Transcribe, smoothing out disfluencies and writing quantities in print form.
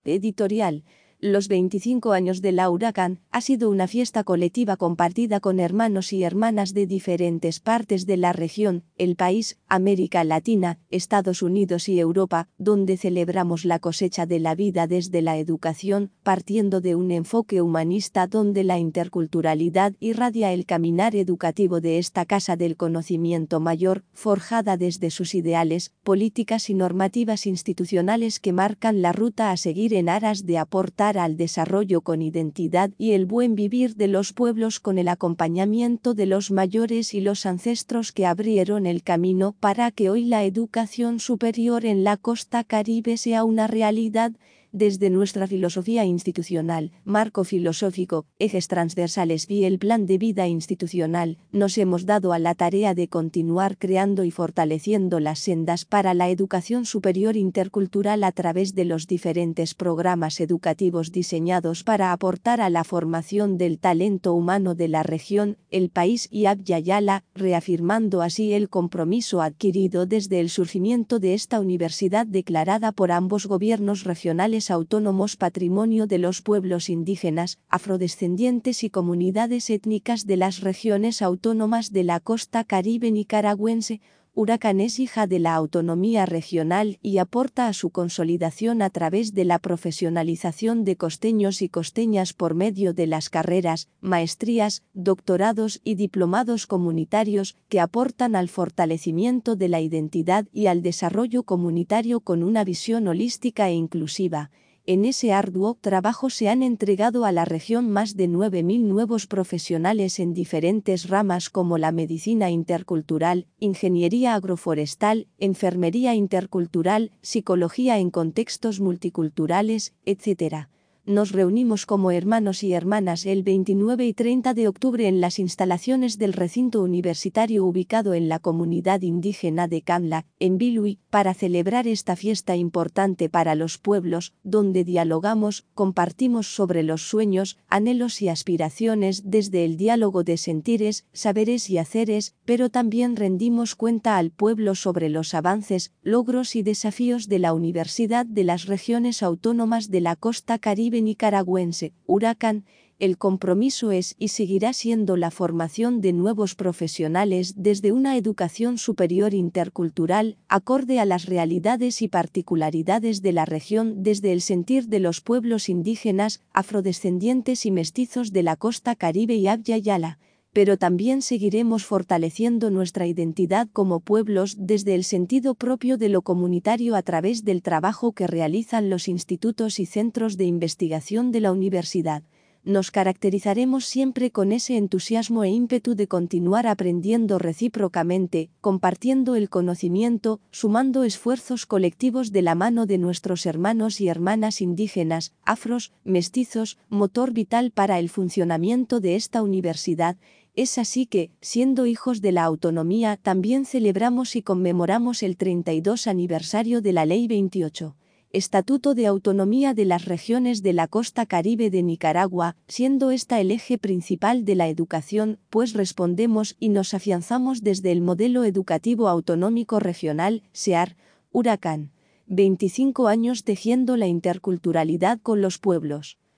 Editorial. Los 25 años de la Huracán ha sido una fiesta colectiva compartida con hermanos y hermanas de diferentes partes de la región, el país, América Latina, Estados Unidos y Europa, donde celebramos la cosecha de la vida desde la educación, partiendo de un enfoque humanista donde la interculturalidad irradia el caminar educativo de esta casa del conocimiento mayor, forjada desde sus ideales, políticas y normativas institucionales que marcan la ruta a seguir en aras de aportar al desarrollo con identidad y el buen vivir de los pueblos con el acompañamiento de los mayores y los ancestros que abrieron el camino para que hoy la educación superior en la costa Caribe sea una realidad. Desde nuestra filosofía institucional, marco filosófico, ejes transversales y el plan de vida institucional, nos hemos dado a la tarea de continuar creando y fortaleciendo las sendas para la educación superior intercultural a través de los diferentes programas educativos diseñados para aportar a la formación del talento humano de la región, el país y Abya Yala, reafirmando así el compromiso adquirido desde el surgimiento de esta universidad declarada por ambos gobiernos regionales autónomos patrimonio de los pueblos indígenas, afrodescendientes y comunidades étnicas de las regiones autónomas de la costa caribe nicaragüense. Huracán es hija de la autonomía regional y aporta a su consolidación a través de la profesionalización de costeños y costeñas por medio de las carreras, maestrías, doctorados y diplomados comunitarios que aportan al fortalecimiento de la identidad y al desarrollo comunitario con una visión holística e inclusiva. En ese arduo trabajo se han entregado a la región más de 9.000 nuevos profesionales en diferentes ramas como la medicina intercultural, ingeniería agroforestal, enfermería intercultural, psicología en contextos multiculturales, etc. Nos reunimos como hermanos y hermanas el 29 y 30 de octubre en las instalaciones del recinto universitario ubicado en la comunidad indígena de Camla, en Bilui, para celebrar esta fiesta importante para los pueblos, donde dialogamos, compartimos sobre los sueños, anhelos y aspiraciones desde el diálogo de sentires, saberes y haceres, pero también rendimos cuenta al pueblo sobre los avances, logros y desafíos de la Universidad de las Regiones Autónomas de la Costa Caribe nicaragüense, Huracán. El compromiso es y seguirá siendo la formación de nuevos profesionales desde una educación superior intercultural, acorde a las realidades y particularidades de la región desde el sentir de los pueblos indígenas, afrodescendientes y mestizos de la costa Caribe y Abya Yala. Pero también seguiremos fortaleciendo nuestra identidad como pueblos desde el sentido propio de lo comunitario a través del trabajo que realizan los institutos y centros de investigación de la universidad. Nos caracterizaremos siempre con ese entusiasmo e ímpetu de continuar aprendiendo recíprocamente, compartiendo el conocimiento, sumando esfuerzos colectivos de la mano de nuestros hermanos y hermanas indígenas, afros, mestizos, motor vital para el funcionamiento de esta universidad. Es así que, siendo hijos de la autonomía, también celebramos y conmemoramos el 32 aniversario de la Ley 28. Estatuto de Autonomía de las Regiones de la Costa Caribe de Nicaragua, siendo esta el eje principal de la educación, pues respondemos y nos afianzamos desde el modelo educativo autonómico regional, SEAR, Huracán. 25 años tejiendo la interculturalidad con los pueblos.